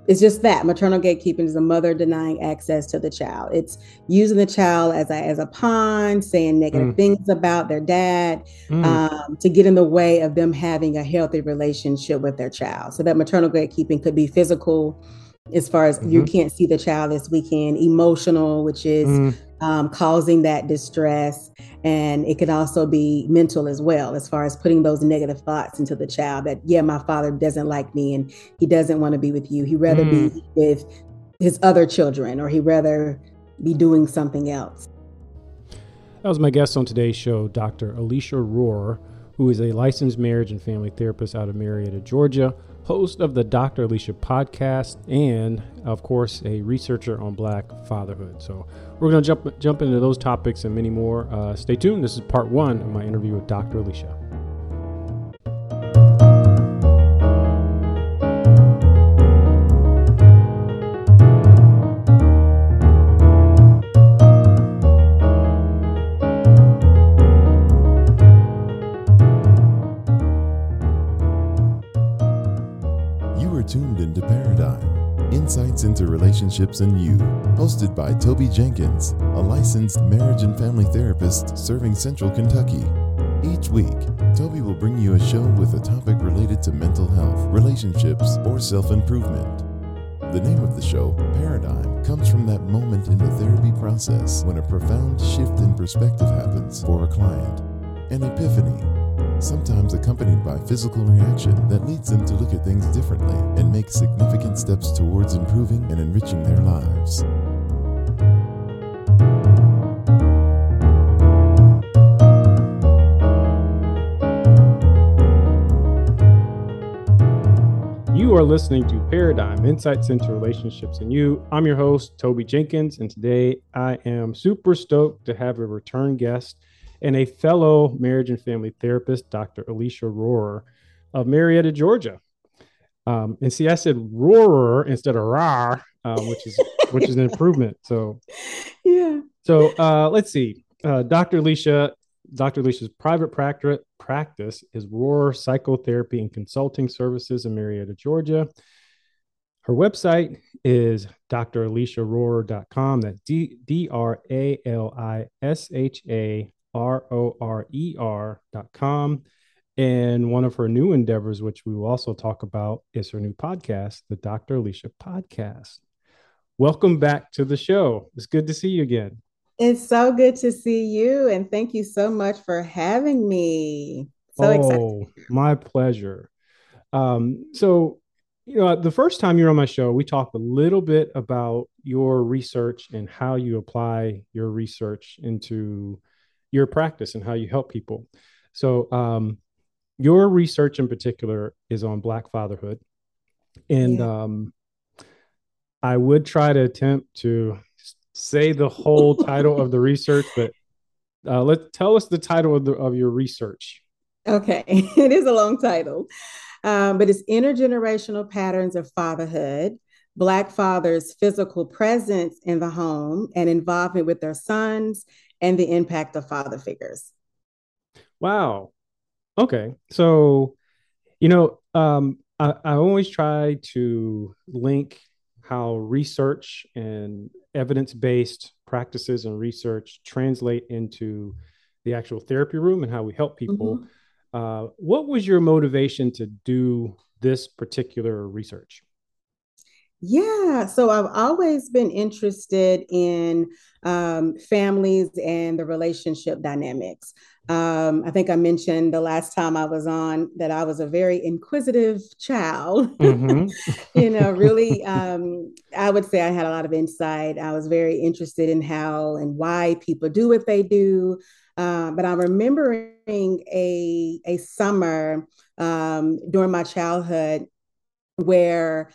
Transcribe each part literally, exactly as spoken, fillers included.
It's just that maternal gatekeeping is a mother denying access to the child. It's using the child as a, as a pawn, saying negative Mm, things about their dad mm, um, to get in the way of them having a healthy relationship with their child. So that maternal gatekeeping could be physical, as far as you mm-hmm, can't see the child this weekend, emotional, which is mm, um, causing that distress. And it can also be mental as well, as far as putting those negative thoughts into the child that, yeah, my father doesn't like me and he doesn't want to be with you. He'd rather mm. be with his other children, or he'd rather be doing something else. That was my guest on today's show, Doctor Alicia Rohrer, who is a licensed marriage and family therapist out of Marietta, Georgia, host of the Doctor Alicia podcast, and of course, a researcher on Black fatherhood. So we're going to jump jump into those topics and many more. Uh, stay tuned. This is part one of my interview with Doctor Alicia. Tuned into Paradigm, Insights into Relationships and You, hosted by Toby Jenkins, a licensed marriage and family therapist serving Central Kentucky. Each week, Toby will bring you a show with a topic related to mental health, relationships, or self-improvement. The name of the show, Paradigm, comes from that moment in the therapy process when a profound shift in perspective happens for a client, an epiphany, sometimes accompanied by physical reaction that leads them to look at things differently and make significant steps towards improving and enriching their lives. You are listening to Paradigm, Insights into Relationships and You. I'm your host, Toby Jenkins, and today I am super stoked to have a return guest and a fellow marriage and family therapist, Doctor Alicia Rohrer of Marietta, Georgia. Um, and see, I said Rohrer instead of Rar, um, which is which is an improvement. So, Yeah. so uh, let's see. Uh, Doctor Alicia, Doctor Alicia's private practice practice is Rohrer Psychotherapy and Consulting Services in Marietta, Georgia. Her website is d r alicia rohrer dot com. That's D R A L I S H A R O R E R dot com. And one of her new endeavors, which we will also talk about, is her new podcast, the Doctor Alicia Podcast. Welcome back to the show. It's good to see you again. It's so good to see you. And thank you so much for having me. So excited. Oh, my pleasure. Um, so, you know, the first time you're on my show, we talked a little bit about your research and how you apply your research into your practice and how you help people. So, um, your research in particular is on Black fatherhood. And Yeah. um, I would try to attempt to say the whole title of the research, but uh, let tell us the title of, the, of your research. Okay. It is a long title, um, but it's Intergenerational Patterns of Fatherhood, Black Fathers' Physical Presence in the Home and Involvement with Their Sons, and the Impact of Father Figures. Wow. Okay. So, you know, um, I, I always try to link how research and evidence-based practices and research translate into the actual therapy room and how we help people. Mm-hmm. Uh, what was your motivation to do this particular research? Yeah, so I've always been interested in um, families and the relationship dynamics. Um, I think I mentioned the last time I was on that I was a very inquisitive child. Mm-hmm. You know, really, um, I would say I had a lot of insight. I was very interested in how and why people do what they do. Uh, but I'm remembering a a summer um, during my childhood where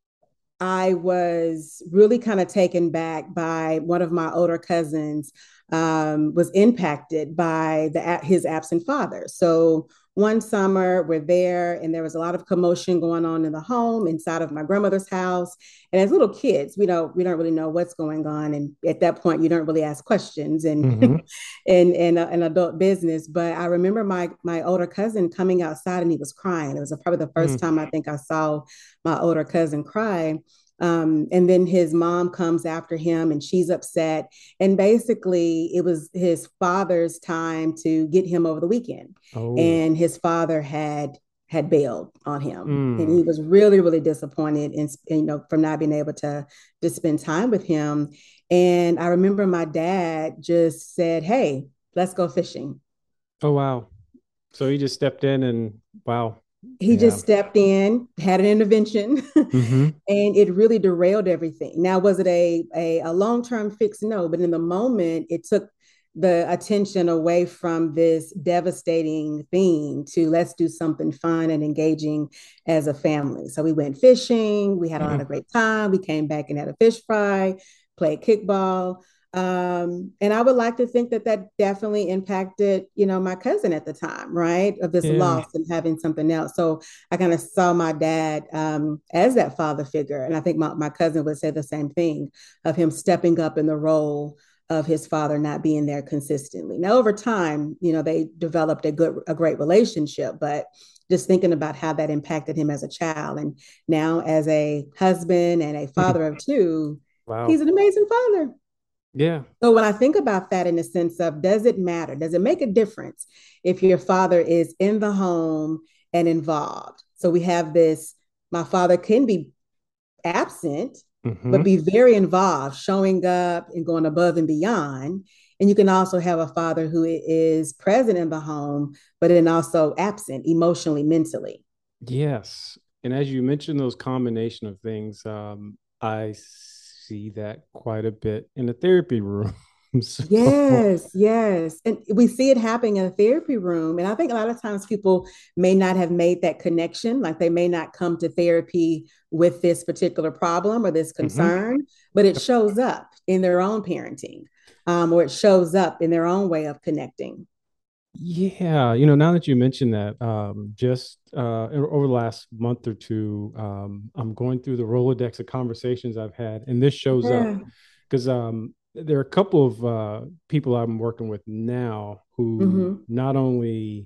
I was really kind of taken back by one of my older cousins um, was impacted by the his absent father. So one summer we're there and there was a lot of commotion going on in the home inside of my grandmother's house. And as little kids, we don't we don't really know what's going on. And at that point, you don't really ask questions and Mm-hmm. in in an adult business. But I remember my my older cousin coming outside and he was crying. It was probably the first Mm. time I think I saw my older cousin cry. Um, and then his mom comes after him and she's upset. And basically, it was his father's time to get him over the weekend. Oh. And his father had had bailed on him. And Mm. he was really, really disappointed in, you know, from not being able to, to spend time with him. And I remember my dad just said, "Hey, let's go fishing." Oh, wow. So he just stepped in and wow. He Yeah. just stepped in, had an intervention, Mm-hmm. and it really derailed everything. Now, was it a, a, a long-term fix? No, but in the moment, it took the attention away from this devastating thing to let's do something fun and engaging as a family. So we went fishing, we had a lot of great time. We came back and had a fish fry, played kickball. Um, and I would like to think that that definitely impacted, you know, my cousin at the time, right, of this Yeah. loss and having something else. So I kind of saw my dad um, as that father figure. And I think my, my cousin would say the same thing of him stepping up in the role of his father not being there consistently. Now, over time, you know, they developed a good, a great relationship, but just thinking about how that impacted him as a child. And now as a husband and a father of two, Wow. he's an amazing father. Yeah. So when I think about that in the sense of, does it matter? Does it make a difference if your father is in the home and involved? So we have this, my father can be absent, Mm-hmm. but be very involved, showing up and going above and beyond. And you can also have a father who is present in the home, but then also absent emotionally, mentally. Yes. And as you mentioned, those combination of things, um, I see that quite a bit in the therapy room. So, Yes, yes. And we see it happening in a therapy room. And I think a lot of times people may not have made that connection. Like they may not come to therapy with this particular problem or this mhm. concern, but it shows up in their own parenting, um, or it shows up in their own way of connecting. Yeah, you know, now that you mentioned that, um, just uh, over the last month or two, um, I'm going through the Rolodex of conversations I've had, and this shows up Yeah. because um, there are a couple of uh, people I'm working with now who Mm-hmm. not only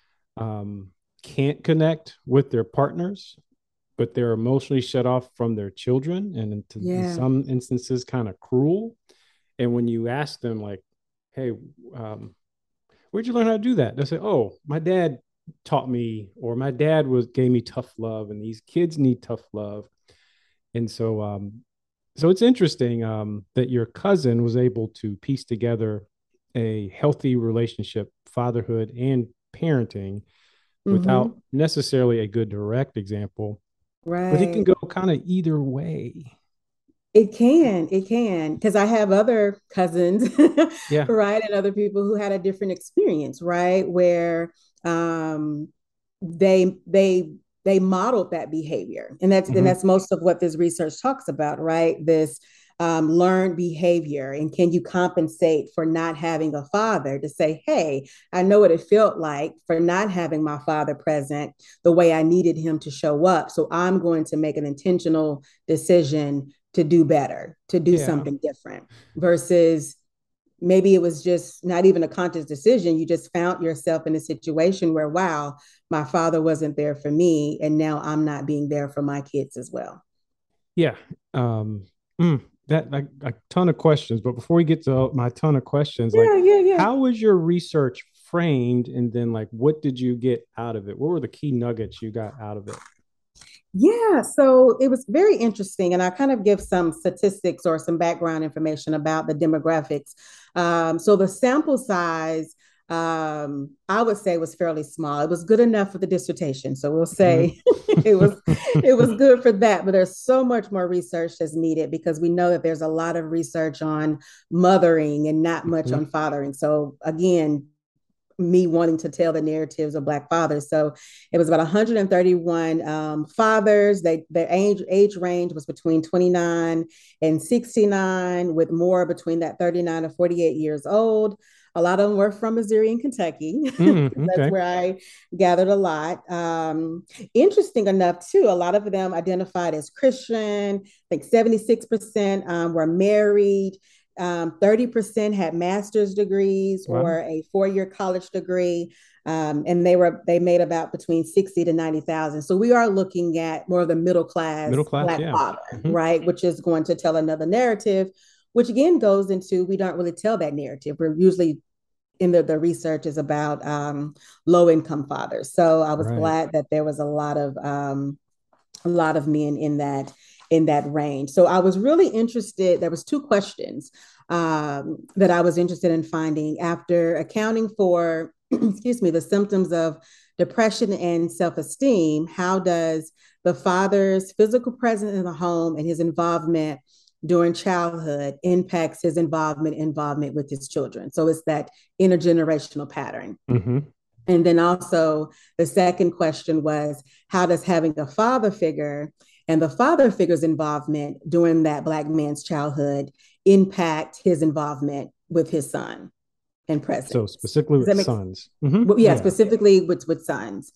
um, can't connect with their partners, but they're emotionally shut off from their children, and in, to, in Yeah. some instances, kind of cruel. And when you ask them, like, "Hey, um, where'd you learn how to do that?" They say, "Oh, my dad taught me," or "my dad was gave me tough love," and these kids need tough love. And so, um, so it's interesting um, that your cousin was able to piece together a healthy relationship, fatherhood, and parenting without Mm-hmm. necessarily a good direct example, but it can Right. go kind of either way. It can, it can, because I have other cousins, Yeah. right, and other people who had a different experience, right, where um, they they they modeled that behavior, and that's and Mm-hmm. that's most of what this research talks about, right? This um, learned behavior, and can you compensate for not having a father to say, "Hey, I know what it felt like for not having my father present the way I needed him to show up, so I'm going to make an intentional decision." To do better, to do Yeah. something different versus maybe it was just not even a conscious decision. You just found yourself in a situation where, wow, my father wasn't there for me. And now I'm not being there for my kids as well. Yeah. Um, mm, that like a ton of questions, but before we get to my ton of questions, like Yeah, yeah, yeah. how was your research framed, and then like what did you get out of it? What were the key nuggets you got out of it? Yeah, so it was very interesting. And I kind of give some statistics or some background information about the demographics. Um, so the sample size, um, I would say was fairly small. It was good enough for the dissertation. So we'll Mhm. say it was it was good for that. But there's so much more research that's needed because we know that there's a lot of research on mothering and not much Mhm. on fathering. So again, me wanting to tell the narratives of Black fathers. So it was about one hundred thirty-one um, fathers. They, their age, age range was between twenty-nine and sixty-nine, with more between that thirty-nine to forty-eight years old. A lot of them were from Missouri and Kentucky. Mm, okay. That's where I gathered a lot. Um, interesting enough, too, a lot of them identified as Christian. I think seventy-six percent um, were married. Um, thirty percent had master's degrees Wow. or a four-year college degree. Um, and they were they made about between sixty to ninety thousand. So we are looking at more of the middle class, Middle class, Black yeah. father, Mm-hmm. right? Which is going to tell another narrative, which again goes into, we don't really tell that narrative. We're usually in the, the research is about um, low income fathers. So I was Right. glad that there was a lot of um, a lot of men in that in that range. So I was really interested. There was two questions um, that I was interested in finding after accounting for, excuse me, the symptoms of depression and self-esteem. How does the father's physical presence in the home and his involvement during childhood impacts his involvement involvement with his children? So it's that intergenerational pattern. Mm-hmm. And then also the second question was, how does having a father figure and the father figure's involvement during that Black man's childhood impact his involvement with his son and presence? So specifically with sons. Mm-hmm. Well, yeah, yeah, specifically with, with sons.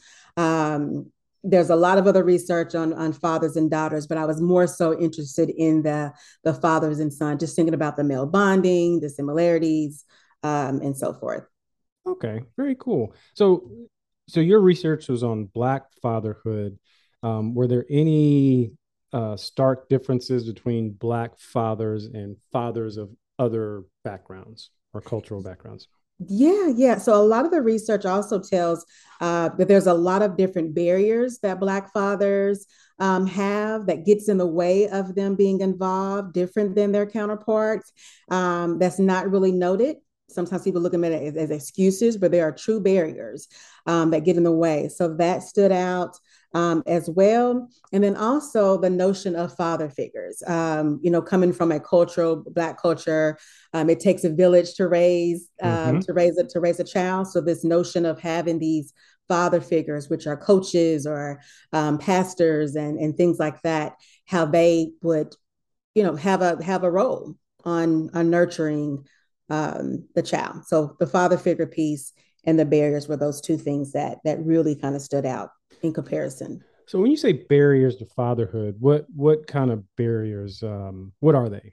Um, there's a lot of other research on, on fathers and daughters, but I was more so interested in the, the fathers and sons, just thinking about the male bonding, the similarities, um, and so forth. Okay, very cool. So, so your research was on Black fatherhood. Um, were there any uh, stark differences between Black fathers and fathers of other backgrounds or cultural backgrounds? Yeah, yeah. So a lot of the research also tells uh, that there's a lot of different barriers that Black fathers um, have that gets in the way of them being involved, different than their counterparts. Um, that's not really noted. Sometimes people look at it as, as excuses, but there are true barriers um, that get in the way. So that stood out um, as well. And then also the notion of father figures, um, you know, coming from a cultural Black culture, um, it takes a village to raise um, mm-hmm. to raise a, to raise a child. So this notion of having these father figures, which are coaches or um, pastors and, and things like that, how they would, you know, have a have a role on on nurturing Um, the child. So the father figure piece and the barriers were those two things that that really kind of stood out in comparison. So when you say barriers to fatherhood, what what kind of barriers? Um, what are they?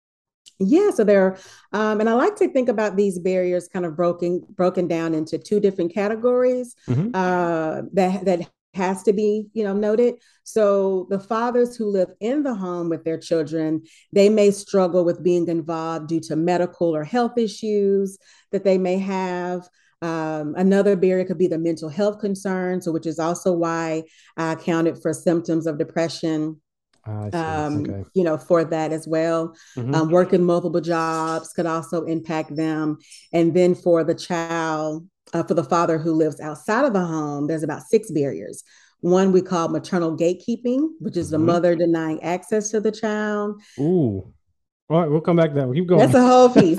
Yeah, so there, um, and I like to think about these barriers kind of broken broken down into two different categories mm-hmm. uh, that that has to be, you know, noted. So the fathers who live in the home with their children, they may struggle with being involved due to medical or health issues that they may have. Um, another barrier could be the mental health concerns, so which is also why I accounted for symptoms of depression. Um, okay. You know, for that as well. Mm-hmm. Um, working multiple jobs could also impact them. And then for the child, uh, for the father who lives outside of the home, there's about six barriers. One we call maternal gatekeeping, which is mm-hmm. the mother denying access to the child. Ooh. All right, we'll come back to that. We'll keep going. That's a whole piece.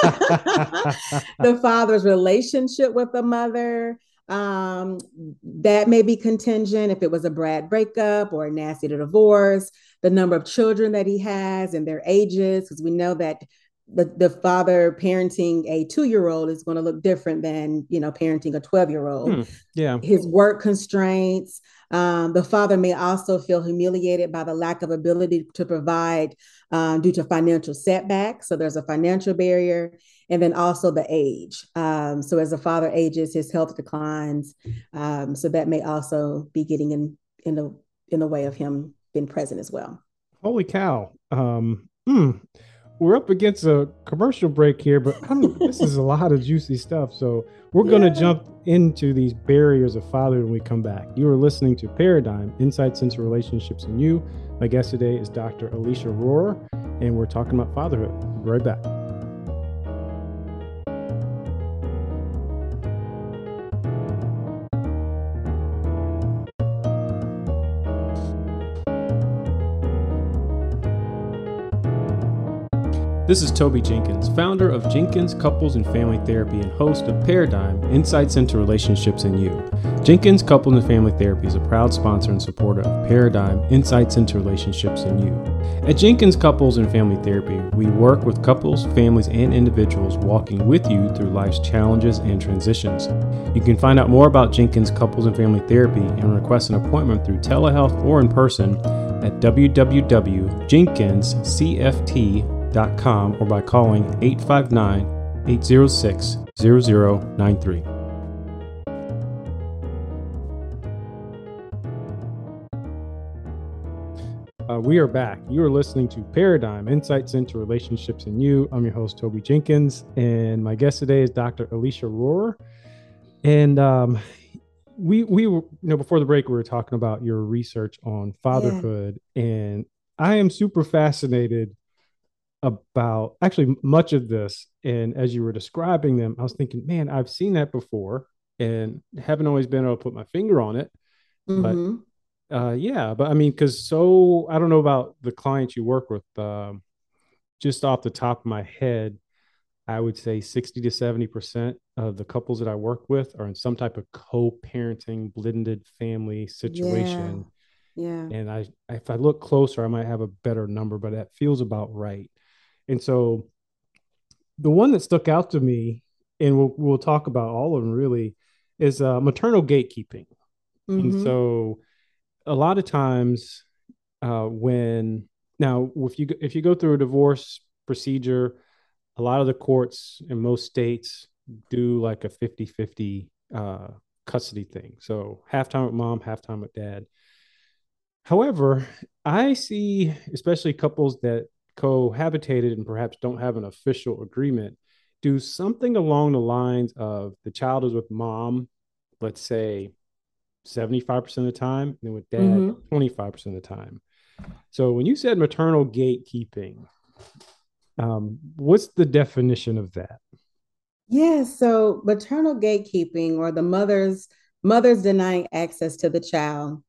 The father's relationship with the mother. Um, that may be contingent if it was a bad breakup or a nasty divorce, the number of children that he has and their ages, because we know that the, the father parenting a two-year-old is going to look different than, you know, parenting a twelve-year-old. Hmm. Yeah. His work constraints. Um, the father may also feel humiliated by the lack of ability to provide um, due to financial setbacks. So there's a financial barrier. And then also the age. Um, so as the father ages, his health declines. Um, so that may also be getting in in the in the way of him being present as well. Holy cow! Um, hmm. We're up against a commercial break here, but I'm, this is a lot of juicy stuff. So we're yeah. going to jump into these barriers of fatherhood when we come back. You are listening to Paradigm: Insights into Relationships and You. My guest today is Doctor Alicia Rohrer, and we're talking about fatherhood. We'll be right back. This is Toby Jenkins, founder of Jenkins Couples and Family Therapy and host of Paradigm, Insights into Relationships and You. Jenkins Couples and Family Therapy is a proud sponsor and supporter of Paradigm, Insights into Relationships and You. At Jenkins Couples and Family Therapy, we work with couples, families, and individuals walking with you through life's challenges and transitions. You can find out more about Jenkins Couples and Family Therapy and request an appointment through telehealth or in person at w w w dot jenkins c f t dot com or by calling eight five nine, eight zero six, zero zero nine three. Uh, we are back. You are listening to Paradigm, Insights into Relationships and You. I'm your host, Toby Jenkins, and my guest today is Doctor Alicia Rohrer. And um, we, we were, you know, before the break, we were talking about your research on fatherhood, yeah. and I am super fascinated about actually much of this. And as you were describing them, I was thinking, man, I've seen that before and haven't always been able to put my finger on it. Mm-hmm. But uh, yeah, but I mean, because so I don't know about the clients you work with. Um, just off the top of my head, I would say sixty to seventy percent of the couples that I work with are in some type of co-parenting, blended family situation. Yeah. yeah. And I, if I look closer, I might have a better number, but that feels about right. And so the one that stuck out to me, and we'll, we'll talk about all of them really, is uh, maternal gatekeeping. Mm-hmm. And so a lot of times uh, when, now if you, if you go through a divorce procedure, a lot of the courts in most states do like a fifty-fifty uh, custody thing. So half time with mom, half time with dad. However, I see, especially couples that cohabitated and perhaps don't have an official agreement, do something along the lines of the child is with mom, let's say seventy-five percent of the time, and then with dad, mm-hmm. twenty-five percent of the time. So when you said maternal gatekeeping, um, what's the definition of that? Yeah, so maternal gatekeeping, or the mother's mother's denying access to the child,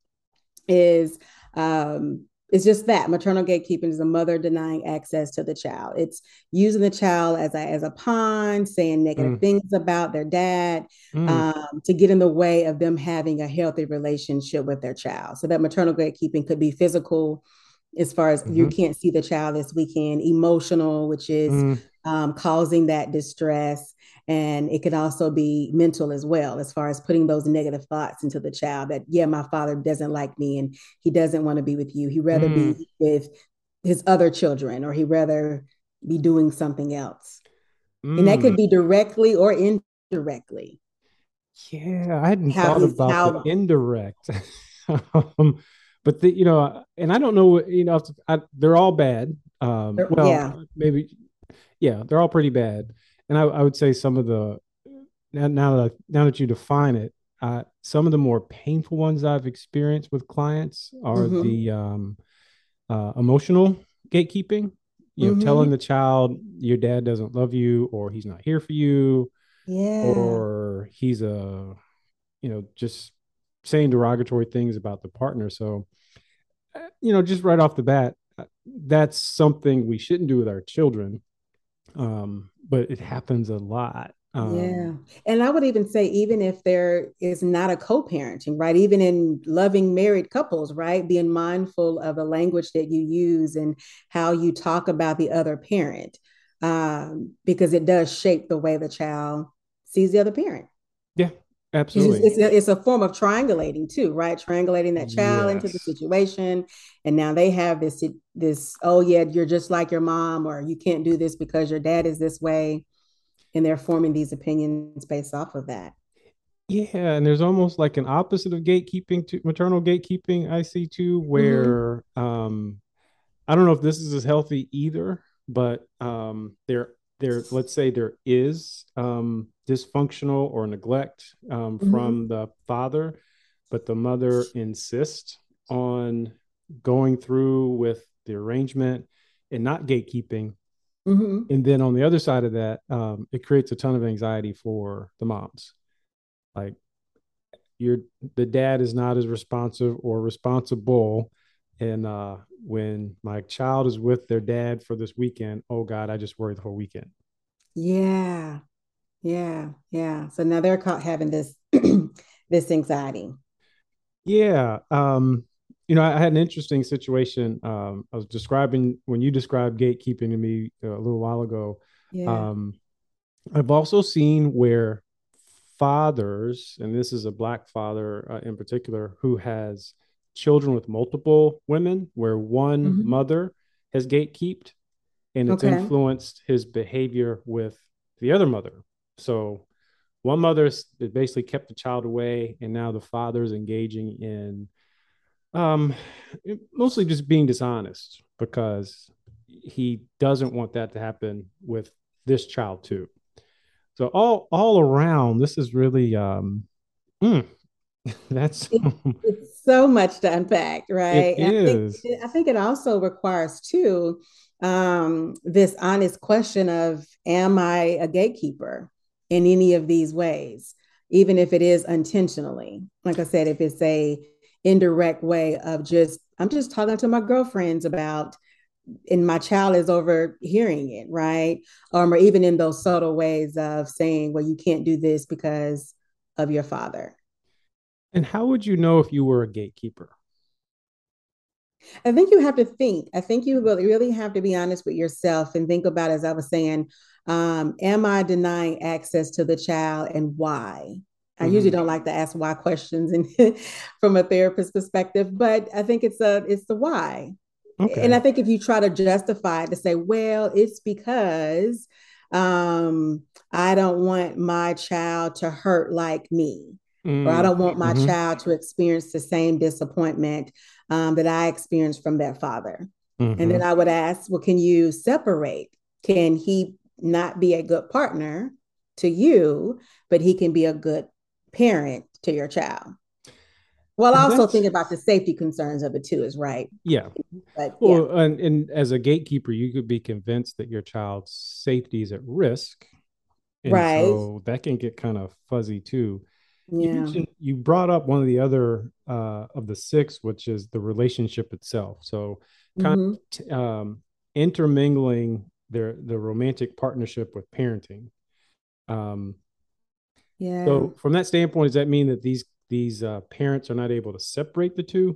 is um, it's just that. Maternal gatekeeping is a mother denying access to the child. It's using the child as a, as a pawn, saying negative mm. things about their dad mm. um, to get in the way of them having a healthy relationship with their child. So that maternal gatekeeping could be physical, as far as mm-hmm. you can't see the child this weekend, emotional, which is mm. um, causing that distress. And it could also be mental as well, as far as putting those negative thoughts into the child that, yeah, my father doesn't like me and he doesn't want to be with you. He'd rather mm. be with his other children, or he'd rather be doing something else. Mm. And that could be directly or indirectly. Yeah, I hadn't how thought about how, the indirect. um, but, the, you know, and I don't know, you know, I, they're all bad. Um, well, yeah. maybe, yeah, they're all pretty bad. And I, I would say some of the, now, now that now that you define it, uh, some of the more painful ones I've experienced with clients are mm-hmm. the um, uh, emotional gatekeeping. You know, mm-hmm. telling the child your dad doesn't love you, or he's not here for you, yeah, or he's a, you know, just saying derogatory things about the partner. So, you know, just right off the bat, that's something we shouldn't do with our children. Um, but it happens a lot. Um, yeah. And I would even say, even if there is not a co-parenting, right? Even in loving married couples, right? Being mindful of the language that you use and how you talk about the other parent, um, because it does shape the way the child sees the other parent. Yeah, absolutely. It's, it's, a, it's a form of triangulating too, right? Triangulating that child yes. into the situation. And now they have this, this, oh yeah, you're just like your mom, or you can't do this because your dad is this way. And they're forming these opinions based off of that. Yeah. And there's almost like an opposite of gatekeeping, to maternal gatekeeping, I see too, where mm-hmm. um, I don't know if this is as healthy either, but um, there, there, let's say there is um, dysfunctional or neglect um, mm-hmm. from the father, but the mother insists on going through with the arrangement and not gatekeeping. Mm-hmm. And then on the other side of that, um, it creates a ton of anxiety for the moms. Like, your the dad is not as responsive or responsible And uh, when my child is with their dad for this weekend, oh God, I just worry the whole weekend. Yeah. Yeah. Yeah. So now they're caught having this this anxiety. Yeah. Um, you know, I, I had an interesting situation. Um, I was describing when you described gatekeeping to me uh, a little while ago. Yeah. Um, I've also seen where fathers, and this is a black father uh, in particular, who has children with multiple women, where one Mhm. mother has gatekeeped and it's Okay. influenced his behavior with the other mother. So one mother basically kept the child away, and now the father's engaging in um, mostly just being dishonest because he doesn't want that to happen with this child too. So all all around, this is really um, mm, that's It, it's so much to unpack, it right? And I think is. I think it also requires too um, this honest question of, am I a gatekeeper in any of these ways, even if it is intentionally? Like I said, if it's a indirect way of just I'm just talking to my girlfriends about, and my child is overhearing it, right? Um, or even in those subtle ways of saying, well, you can't do this because of your father. And how would you know if you were a gatekeeper? I think you have to think. I think you really, really have to be honest with yourself and think about, as I was saying, um, am I denying access to the child and why? I usually Mm-hmm. don't like to ask why questions and from a therapist perspective, but I think it's a it's the why. And I Okay. think if you try to justify it to say, well, it's because um, I don't want my child to hurt like me, or I Mm, don't want my mm-hmm. child to experience the same disappointment um, that I experienced from their father. And Mm-hmm. then I would ask, well, can you separate? Can he not be a good partner to you, but he can be a good parent to your child? Well, And also that's think about the safety concerns of it too, is right. yeah. But yeah, Well, and, and as a gatekeeper, you could be convinced that your child's safety is at risk. And right. so that can get kind of fuzzy too. You Yeah. mentioned you brought up one of the other uh, of the six, which is the relationship itself. So kind Mm-hmm. of um, intermingling their the romantic partnership with parenting. Um, Yeah. so from that standpoint, does that mean that these these uh, parents are not able to separate the two?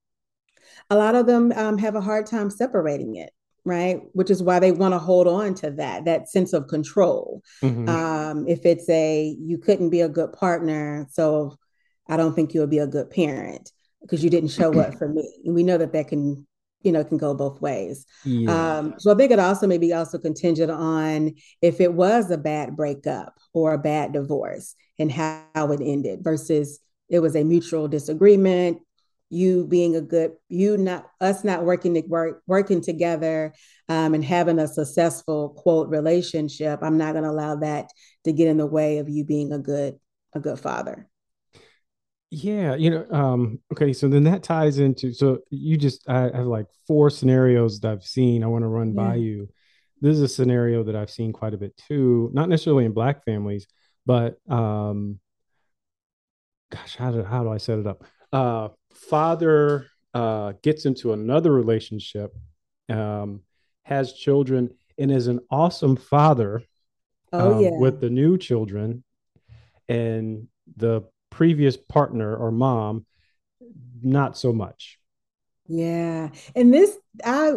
A lot of them um, have a hard time separating it, right? Which is why they want to hold on to that, that sense of control. Mm-hmm. Um, if it's a, you couldn't be a good partner, so I don't think you'll be a good parent because you didn't show up for me. And we know that that can, you know, can go both ways. Yeah. Um, so I think it also may be also contingent on if it was a bad breakup or a bad divorce and how it ended versus it was a mutual disagreement, you being a good, you not us not working to work working together um, and having a successful quote relationship. I'm not going to allow that to get in the way of you being a good a good father. Yeah, you know, um, okay, so then that ties into so you just I have like four scenarios that I've seen. I want to run by Yeah. you. This is a scenario that I've seen quite a bit too, not necessarily in black families, but um, gosh, how do how do I set it up? Uh, father uh gets into another relationship, um, has children, and is an awesome father Oh um, yeah. with the new children, and the previous partner or mom not so much. Yeah. And this, I,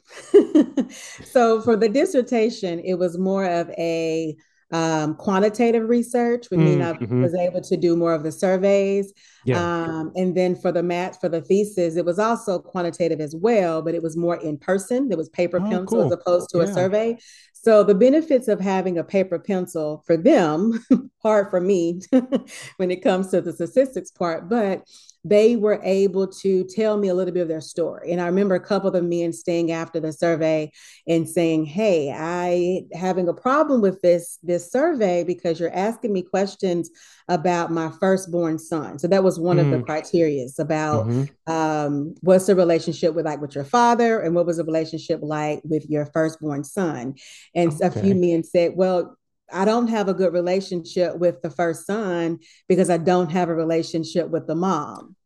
so for the dissertation, it was more of a um, quantitative research, would mean I Mm-hmm. was able to do more of the surveys. Yeah. Um, and then for the math, for the thesis, it was also quantitative as well, but it was more in person. There was paper Oh, pencil as cool. opposed to a Yeah. survey. So the benefits of having a paper pencil for them, hard for me when it comes to the statistics part, but they were able to tell me a little bit of their story. And I remember a couple of the men staying after the survey and saying, hey, I having a problem with this, this survey because you're asking me questions about my firstborn son. So that was one of the Mm-hmm. criteria about Mm-hmm. um, what's the relationship with like with your father and what was the relationship like with your firstborn son. And a few Okay. men said, well, I don't have a good relationship with the first son because I don't have a relationship with the mom.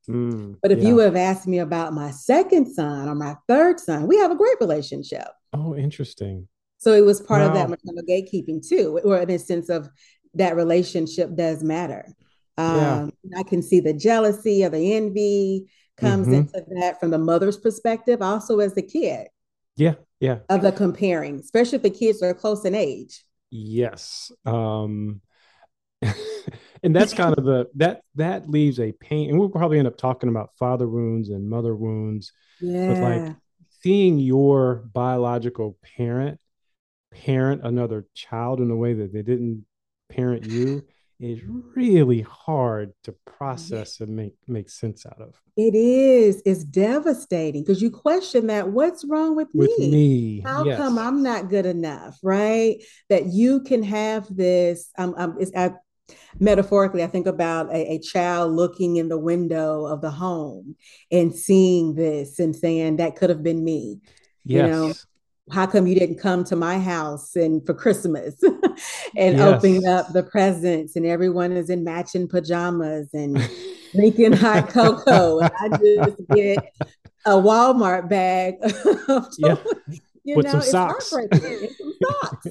Mm, But if yeah. you would have asked me about my second son or my third son, we have a great relationship. Oh, interesting. So it was part of that Wow. maternal gatekeeping too, or in a sense of that relationship does matter. Yeah. Um, I can see the jealousy or the envy comes Hmm. into that from the mother's perspective, also as the kid Yeah. Yeah. of the comparing, especially if the kids are close in age. Yes. Um, and that's kind of the that that leaves a pain, and we'll probably end up talking about father wounds and mother wounds, but like Yeah, seeing your biological parent parent another child in a way that they didn't parent you is really hard to process and make make sense out of. it is. It's devastating because you question that. What's wrong with With me? me, How come yes. I'm not good enough? Right? That you can have this. Um, um, it's, I, metaphorically, I think about a, a child looking in the window of the home and seeing this and saying, that could have been me. You know, Yes. how come you didn't come to my house and for Christmas and opening Yes. up the presents and everyone is in matching pajamas and drinking hot cocoa and I just get a Walmart bag of Yeah, you with know, some it's socks. heartbreaking. It's some socks.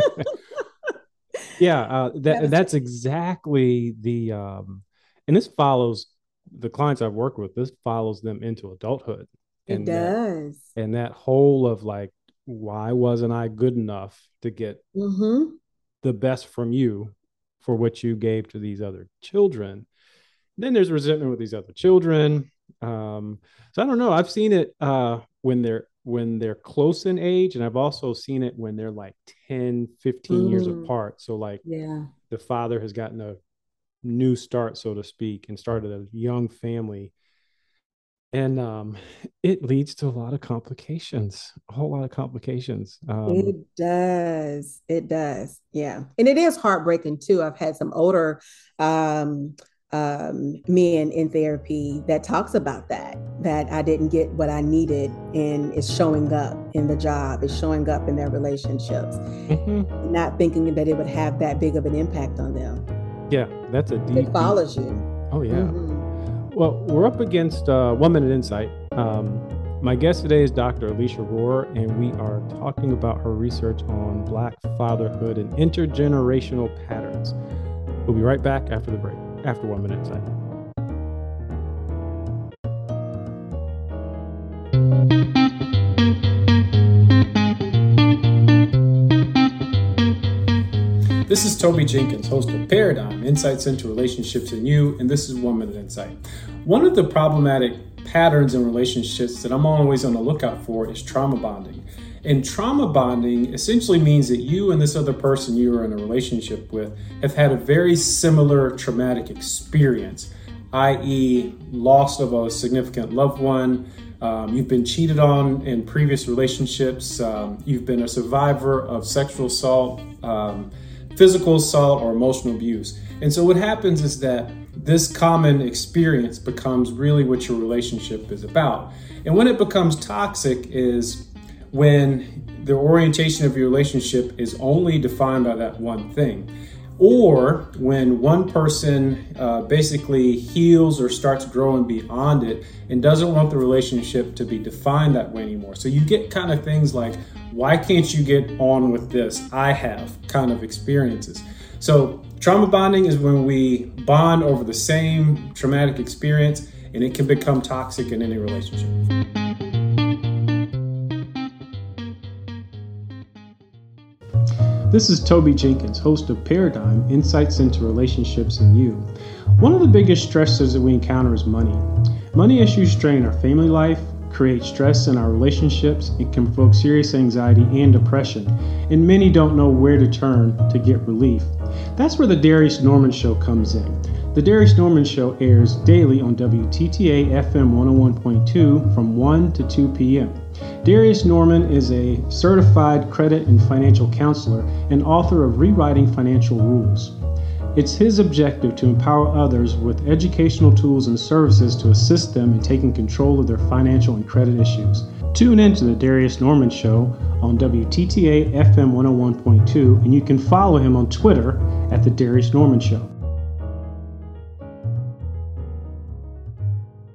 Yeah, uh, that that's Devastating. exactly the um, and this follows the clients I've worked with. This follows them into adulthood, It and that does. and that whole of like, why wasn't I good enough to get Mm-hmm. the best from you for what you gave to these other children? Then there's resentment with these other children. Um, so I don't know. I've seen it uh, when they're when they're close in age, and I've also seen it when they're like ten, fifteen years Mm, apart. So like yeah. the father has gotten a new start, so to speak, and started a young family. And um, it leads to a lot of complications, a whole lot of complications. Um, It does. It does. Yeah. And it is heartbreaking too. I've had some older um, um, men in therapy that talks about that, that I didn't get what I needed and it's showing up in the job, it's showing up in their relationships, mhm. not thinking that it would have that big of an impact on them. Yeah, that's a It deep, deep. follows you. Oh, yeah. Mm-hmm. Well, we're up against uh, One Minute Insight. Um, my guest today is Doctor Alicia Rohr, and we are talking about her research on Black fatherhood and intergenerational patterns. We'll be right back after the break, after One Minute Insight. This is Toby Jenkins, host of Paradigm, Insights into Relationships and You, and this is One Minute Insight. One of the problematic patterns in relationships that I'm always on the lookout for is trauma bonding. And trauma bonding essentially means that you and this other person you are in a relationship with have had a very similar traumatic experience, that is loss of a significant loved one, um, you've been cheated on in previous relationships, um, you've been a survivor of sexual assault, um, physical assault, or emotional abuse. And so what happens is that this common experience becomes really what your relationship is about. And when it becomes toxic is when the orientation of your relationship is only defined by that one thing. Or when one person uh, basically heals or starts growing beyond it and doesn't want the relationship to be defined that way anymore. So you get kind of things like, why can't you get on with this? I have kind of experiences. So trauma bonding is when we bond over the same traumatic experience, and it can become toxic in any relationship. This is Toby Jenkins, host of Paradigm, Insights into Relationships and You. One of the biggest stressors that we encounter is money. Money issues strain our family life, create stress in our relationships, and can provoke serious anxiety and depression, and many don't know where to turn to get relief. That's where the Darius Norman Show comes in. The Darius Norman Show airs daily on W T T A F M one oh one point two from one to two p.m. Darius Norman is a certified credit and financial counselor and author of Rewriting Financial Rules. It's his objective to empower others with educational tools and services to assist them in taking control of their financial and credit issues. Tune in to the Darius Norman Show on W T T A F M one oh one point two, and you can follow him on Twitter at the Darius Norman Show.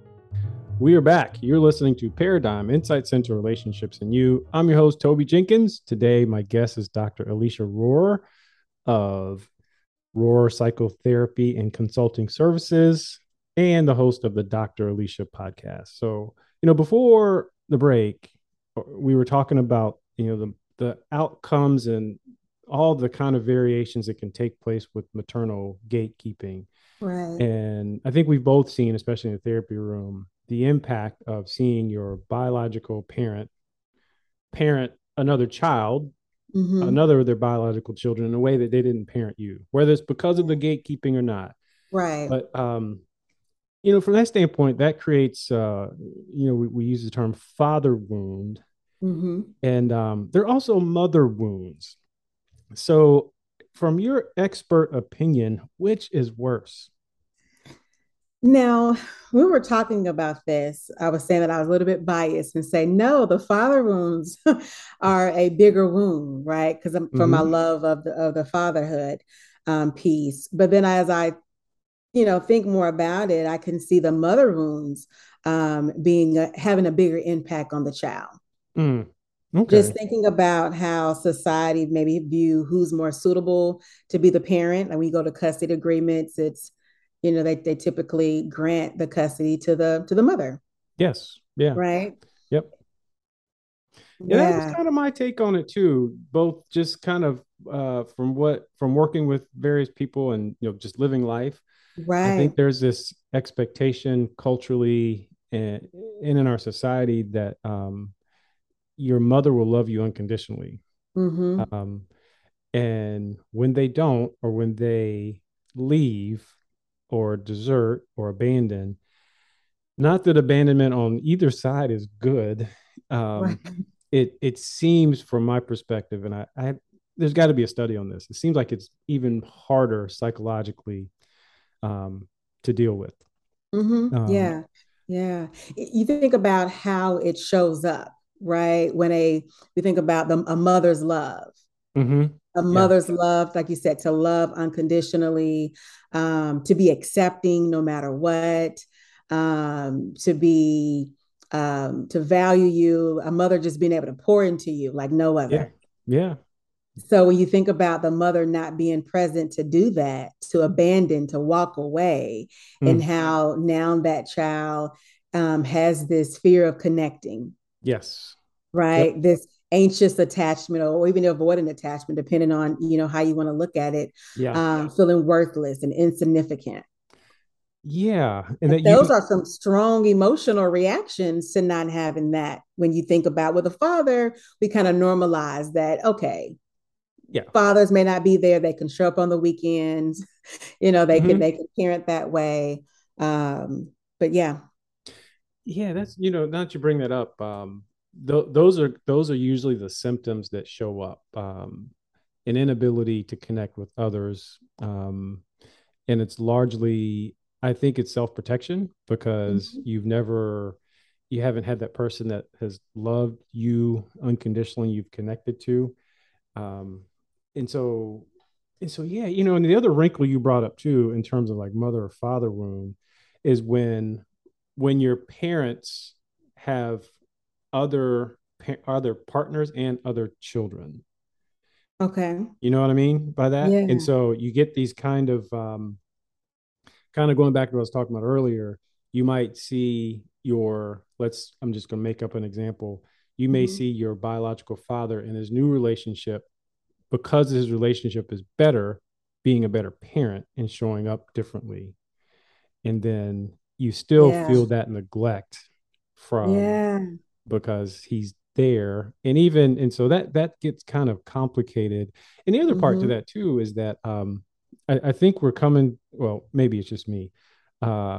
We are back. You're listening to Paradigm, Insights into Relationships and You. I'm your host, Toby Jenkins. Today, my guest is Doctor Alicia Rohr of Rohr Psychotherapy and Consulting Services and the host of the Doctor Alicia podcast. So, you know, before the break, we were talking about, you know, the, the outcomes and all the kind of variations that can take place with maternal gatekeeping. Right. And I think we've both seen, especially in the therapy room, the impact of seeing your biological parent parent another child, mm-hmm. another of their biological children in a way that they didn't parent you, whether it's because of the gatekeeping or not. Right. But, um, you know, from that standpoint, that creates, uh, you know, we, we use the term father wound, mm-hmm. and um, there are also mother wounds. So from your expert opinion, which is worse? Now, when we were talking about this, I was saying that I was a little bit biased and say, no, the father wounds are a bigger wound, right? Because mm-hmm. from my love of the, of the fatherhood um, piece. But then as I, you know, think more about it, I can see the mother wounds um, being, uh, having a bigger impact on the child. Mm. Okay. Just thinking about how society maybe view who's more suitable to be the parent. And we go to custody agreements, it's, you know, they, they typically grant the custody to the to the mother. Yes. Yeah. Right. Yep. Yeah, yeah. That was kind of my take on it too. Both just kind of uh, from what from working with various people and, you know, just living life. Right. I think there's this expectation culturally and, and in our society that um, your mother will love you unconditionally. Mm-hmm. Um, and when they don't, or when they leave, or desert or abandon, not that abandonment on either side is good. Um, right. It it seems, from my perspective, and I, I there's got to be a study on this. It seems like it's even harder psychologically um, to deal with. Mm-hmm. Um, yeah, yeah. You think about how it shows up, right? When a we think about the, a mother's love. Mm-hmm. A mother's yeah. love, like you said, to love unconditionally, um, to be accepting no matter what, um, to be, um, to value you, a mother just being able to pour into you like no other. Yeah. yeah. So when you think about the mother not being present to do that, to abandon, to walk away, mm. and how now that child um, has this fear of connecting. Yes. Right. Yep. This anxious attachment or even avoidant attachment, depending on, you know, how you want to look at it, yeah. um, feeling worthless and insignificant. Yeah. And, and that those you... are some strong emotional reactions to not having that. When you think about with a father, we kind of normalize that. Okay. Yeah. Fathers may not be there. They can show up on the weekends. You know, they mm-hmm. can, they can parent that way. Um, but yeah. Yeah. That's, you know, now that you bring that up, um, Th- those are those are usually the symptoms that show up, um, an inability to connect with others, um, and it's largely, I think, it's self-protection because mm-hmm. you've never, you haven't had that person that has loved you unconditionally, you've connected to, um, and so, and so, yeah, you know, and the other wrinkle you brought up too, in terms of like mother or father wound, is when when your parents have other other partners and other children. Okay. You know what I mean by that? Yeah. And so you get these kind of, um, kind of going back to what I was talking about earlier, you might see your, let's, I'm just going to make up an example. You may mm-hmm. see your biological father in his new relationship, because his relationship is better, being a better parent and showing up differently. And then you still yeah. feel that neglect from, yeah. because he's there. And even, and so that, that gets kind of complicated. And the other mm-hmm. part to that too, is that, um, I, I think we're coming, well, maybe it's just me. Uh,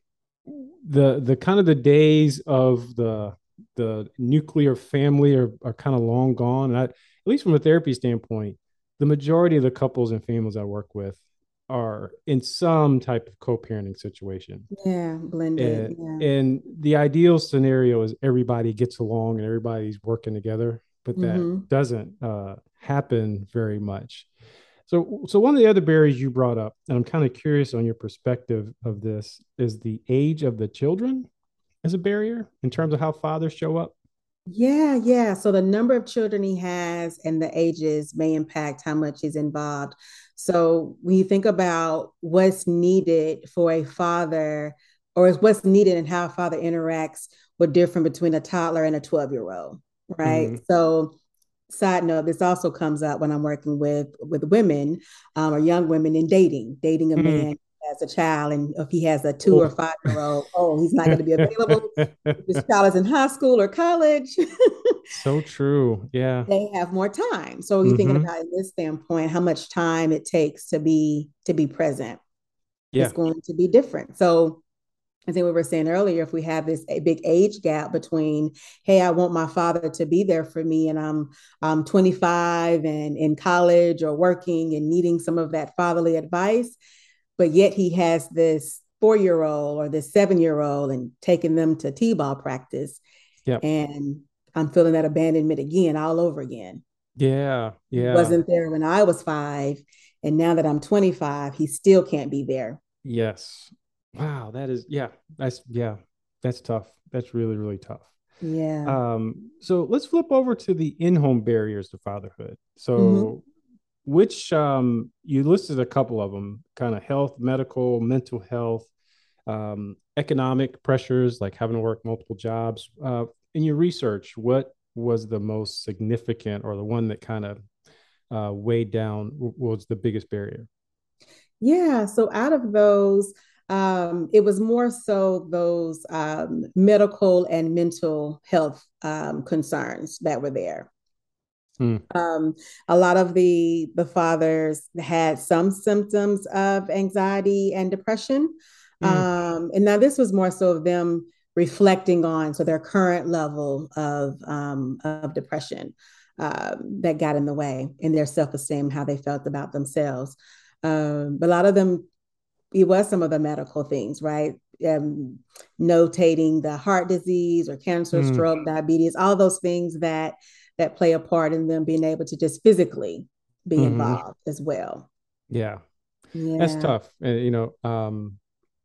the, the kind of the days of the, the nuclear family are, are kind of long gone. And I, at least from a therapy standpoint, the majority of the couples and families I work with are in some type of co-parenting situation. Yeah, blended. And, yeah. and the ideal scenario is everybody gets along and everybody's working together, but that mm-hmm. doesn't uh, happen very much. So, so one of the other barriers you brought up, and I'm kind of curious on your perspective of this, is the age of the children. as a barrier in terms of how fathers show up? Yeah, yeah. So the number of children he has and the ages may impact how much he's involved. So when you think about what's needed for a father, or is what's needed and how a father interacts with different between a toddler and a twelve year old, right? Mm-hmm. So side note, this also comes up when I'm working with with women um, or young women in dating, dating a Mm. man as a child, and if he has a two or Oh. five year old, oh, he's not going to be available. If this child is in high school or college, So true. Yeah. they have more time. So you're thinking Mm-hmm. about in this standpoint, how much time it takes to be to be present. Yeah. It's going to be different. So I think we were saying earlier, if we have this a big age gap between, hey, I want my father to be there for me, and I'm I'm twenty-five and in college or working and needing some of that fatherly advice, but yet he has this four year old or this seven year old and taking them to t-ball practice, Yep. and I'm feeling that abandonment again, all over again. Yeah. He Yeah. wasn't there when I was five, and now that I'm twenty-five, he still can't be there. Yes. Wow. That is, yeah. That's, yeah. That's tough. That's really, really tough. Yeah. Um, so let's flip over to the in-home barriers to fatherhood. Mm-hmm. So which um you listed a couple of them, kind of health, medical, mental health, um, economic pressures like having to work multiple jobs. Uh, in your research, what was the most significant or the one that kind of uh, weighed down was the biggest barrier? Yeah. So out of those, um, it was more so those um, medical and mental health um, concerns that were there. Hmm. Um, a lot of the the fathers had some symptoms of anxiety and depression, Hmm. um, and now this was more so of them reflecting on so their current level of um, of depression um, that got in the way in their self esteem, how they felt about themselves. Um, but a lot of them, it was some of the medical things, right? Um, notating the heart disease or cancer, Hmm. stroke, diabetes, all those things that that play a part in them being able to just physically be Hmm. involved as well. Yeah, that's Yeah. tough. And, you know, um,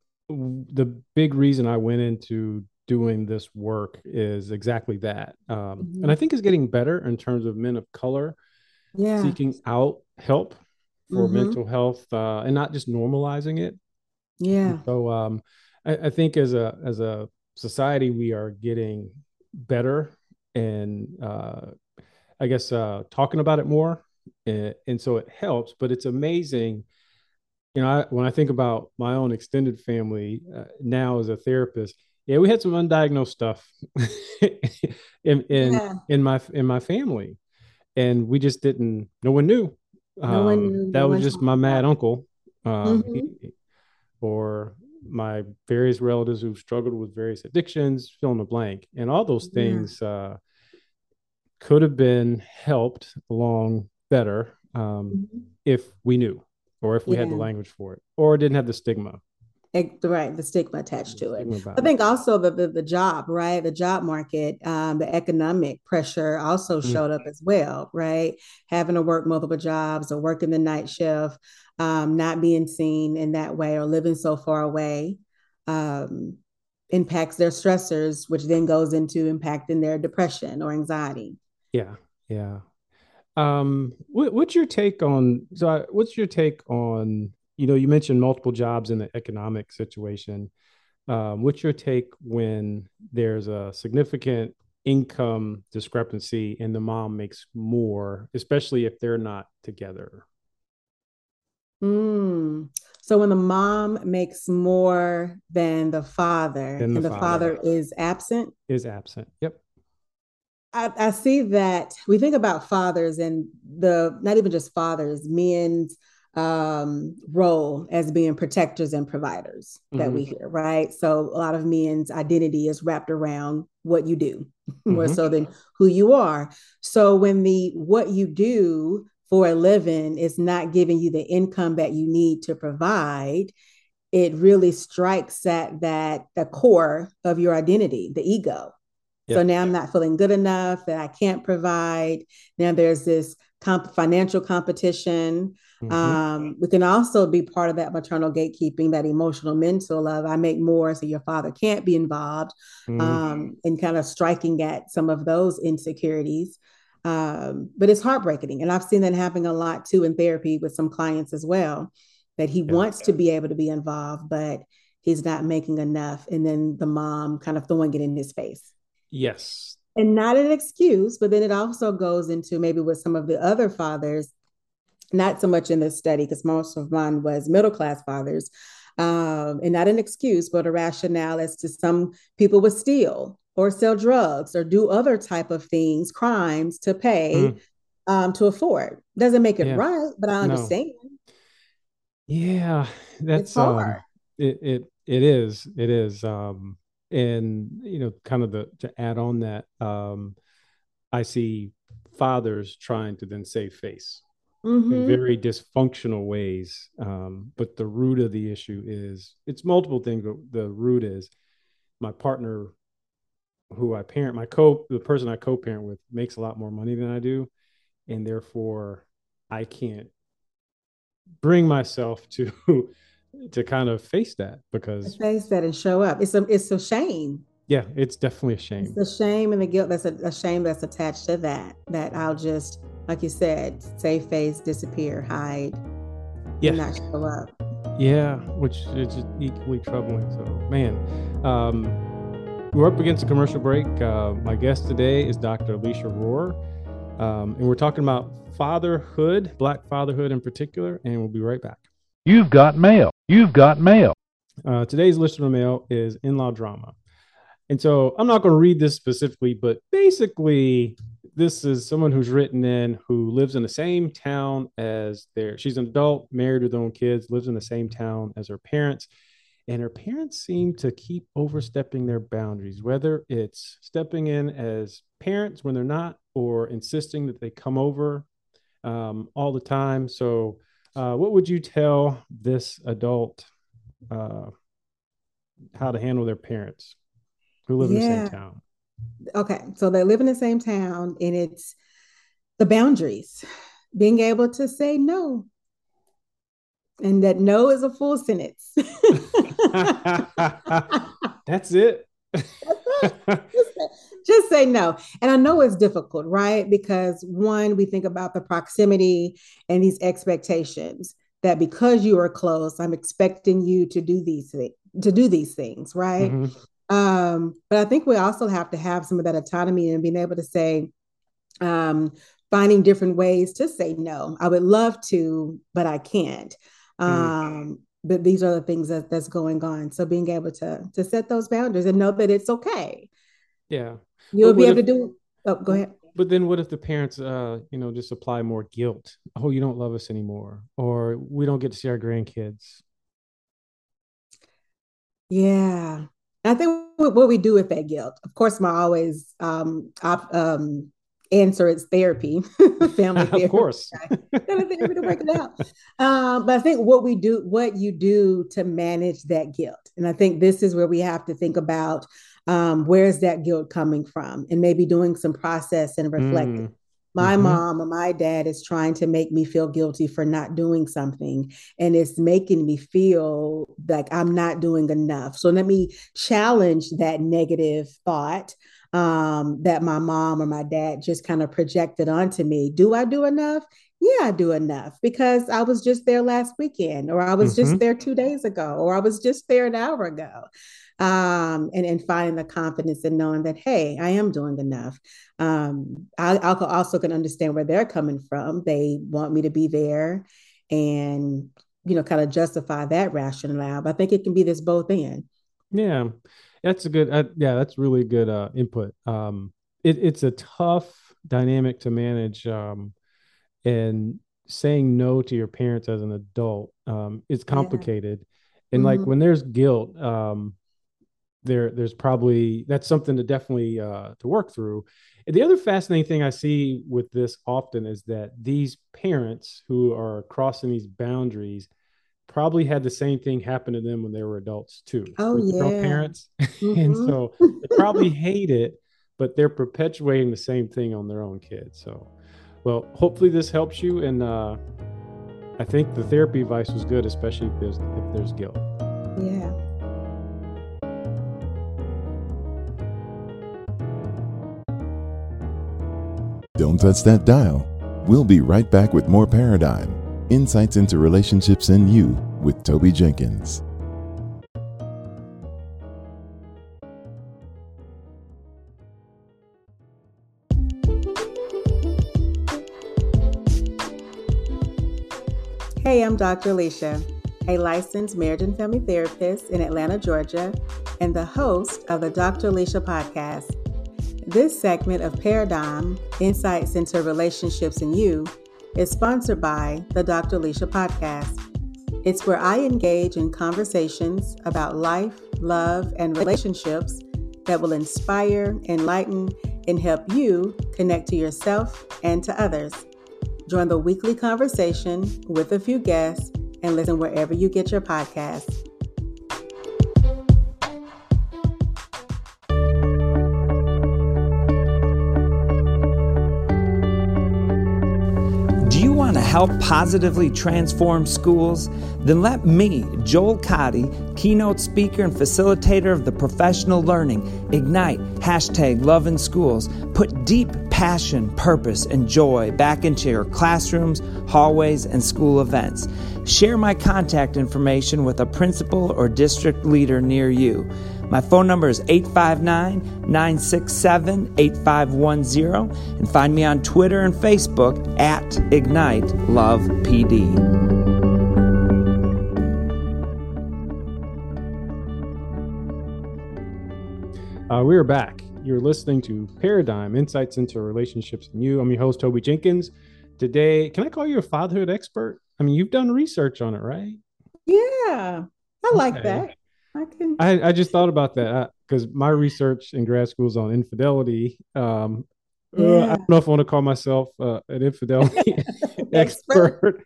the big reason I went into doing this work is exactly that. Um, and I Mm-hmm. think it's getting better in terms of men of color Yeah. seeking out help for Mm-hmm. mental health uh, and not just normalizing it. And Yeah. so um, I, I think as a as a society we are getting better and uh, I guess uh, talking about it more, and, and so it helps. But it's amazing, you know, I, when I think about my own extended family uh, now as a therapist. Yeah, we had some undiagnosed stuff in in Yeah. in my in my family, and we just didn't. No one knew. No one Um, knew, that no was one just talked my mad about it. uncle, um, he, Mm-hmm. or my various relatives who struggled with various addictions, fill in the blank, and all those Yeah. things uh, could have been helped along better um, Mm-hmm. if we knew, or if we had the Yeah. language for it, or didn't have the stigma, Right, the stigma attached the to it. stigma I about it. think also the the, the job, right? The job market, um, the economic pressure also Mm, showed up as well, right? Having to work multiple jobs or working the night shift, um, not being seen in that way or living so far away, um, impacts their stressors, which then goes into impacting their depression or anxiety. yeah, yeah. Um, what, what's your take on? So, I- what's your take on? You know, you mentioned multiple jobs in the economic situation. Um, what's your take when there's a significant income discrepancy and the mom makes more, especially if they're not together Mm. So when the mom makes more than the father than the and the father father is absent, is absent? Yep. I, I see that we think about fathers and the not even just fathers, men's um, role as being protectors and providers that Mm-hmm. we hear, right? So a lot of men's identity is wrapped around what you do more Mm-hmm. so than who you are. So when the what you do for a living is not giving you the income that you need to provide, it really strikes at that the core of your identity, the ego. So Yeah. now I'm not feeling good enough that I can't provide. Now there's this comp- financial competition. Mm-hmm. Um, we can also be part of that maternal gatekeeping, that emotional mental of I make more, so your father can't be involved, Mm-hmm. um, and kind of striking at some of those insecurities. Um, but it's heartbreaking. And I've seen that happening a lot too in therapy with some clients as well, that he Yeah. wants to be able to be involved, but he's not making enough. And then the mom kind of throwing it in his face. Yes. And not an excuse, but then it also goes into maybe with some of the other fathers, not so much in this study, because most of mine was middle class fathers, um, and not an excuse, but a rationale as to some people would steal or sell drugs or do other type of things, crimes to pay, Mm. um, to afford. Doesn't make it Yeah. right, but I No. understand. Yeah, that's It's hard. um it it it is. It is. Um and you know, kind of the to add on that, um I see fathers trying to then save face in Mm-hmm. very dysfunctional ways. Um, but the root of the issue is it's multiple things, but the root is my partner who I parent, my co the person I co-parent with makes a lot more money than I do, and therefore I can't bring myself to to kind of face that because Face that and show up. It's a it's a shame. yeah, it's definitely a shame. It's the shame and the guilt that's a, a shame that's attached to that. That I'll just, like you said, save face, disappear, hide, Yeah, and not show up. yeah, which is just equally troubling. So, man, um, we're up against a commercial break. Uh, my guest today is Doctor Alicia Rohrer, um, and we're talking about fatherhood, Black fatherhood in particular, and we'll be right back. You've got mail. You've got mail. Uh, today's listener mail is in-law drama. And so I'm not going to read this specifically, but basically this is someone who's written in who lives in the same town as their, she's an adult, married with her own kids, lives in the same town as her parents. And her parents seem to keep overstepping their boundaries, whether it's stepping in as parents when they're not, or insisting that they come over um, all the time. So uh, what would you tell this adult uh, how to handle their parents who live in the Yeah. same town? Okay. So they live in the same town, and it's the boundaries, being able to say no. And that no is a full sentence. That's it. just, say, just say no. And I know it's difficult, right? Because one, we think about the proximity and these expectations that because you are close, I'm expecting you to do these things, to do these things, right? Mm-hmm. Um, but I think we also have to have some of that autonomy and being able to say, um, finding different ways to say no. I would love to, but I can't. Um, mm-hmm. But these are the things that, that's going on. So being able to to set those boundaries and know that it's okay. Yeah. You'll be able if, to do. Oh, go ahead. But then what if the parents, uh, you know, just apply more guilt? Oh, you don't love us anymore, or we don't get to see our grandkids. Yeah. I think what we do with that guilt, of course, my always um, op, um, answer is therapy, family therapy. Of course. Therapy to break it out. Um, but I think what we do, what you do to manage that guilt. And I think this is where we have to think about um, where's that guilt coming from, and maybe doing some process and reflecting. Mm. My mm-hmm. mom or my dad is trying to make me feel guilty for not doing something, and it's making me feel like I'm not doing enough. So let me challenge that negative thought um, that my mom or my dad just kind of projected onto me. Do I do enough? Yeah, I do enough because I was just there last weekend, or I was mm-hmm. just there two days ago, or I was just there an hour ago. Um, and, and finding the confidence in knowing that, hey, I am doing enough. Um, I, I also can understand where they're coming from. They want me to be there and, you know, kind of justify that rationale. But I think it can be this both end. Yeah, that's a good, uh, yeah, that's really good uh, input. Um, it, it's a tough dynamic to manage, um, and saying no to your parents as an adult um, is complicated. Yeah. And mm-hmm. like when there's guilt, um, there there's probably that's something to definitely uh, to work through. And the other fascinating thing I see with this often is that these parents who are crossing these boundaries probably had the same thing happen to them when they were adults too. Oh, with yeah. Their parents. Mm-hmm. And so they probably hate it, but they're perpetuating the same thing on their own kids. So, well, hopefully this helps you. And uh, I think the therapy advice was good, especially if there's, if there's guilt. Yeah. Don't touch that dial. We'll be right back with more Paradigm, Insights into Relationships and You with Toby Jenkins. Hey, I'm Doctor Alicia, a licensed marriage and family therapist in Atlanta, Georgia, and the host of the Doctor Alicia podcast. This segment of Paradigm, Insights into Relationships and You, is sponsored by the Doctor Alicia podcast. It's where I engage in conversations about life, love, and relationships that will inspire, enlighten, and help you connect to yourself and to others. Join the weekly conversation with a few guests and listen wherever you get your podcasts. Do you want to help positively transform schools? Then let me, Joel Cotty, keynote speaker and facilitator of the Professional Learning Ignite hashtag Love in Schools, put deep passion, purpose, and joy back into your classrooms, hallways, and school events. Share my contact information with a principal or district leader near you. My phone number is eight five nine, nine six seven, eight five one zero, and find me on Twitter and Facebook at Ignite Love P D. Uh, we are back. You're listening to Paradigm, Insights into Relationships and You. I'm your host, Toby Jenkins. Today, can I call you a fatherhood expert? I mean, you've done research on it, right? Yeah, I like Okay. that. I can. I, I just thought about that because my research in grad school is on infidelity. Um, uh, Yeah. I don't know if I want to call myself uh, an infidelity expert.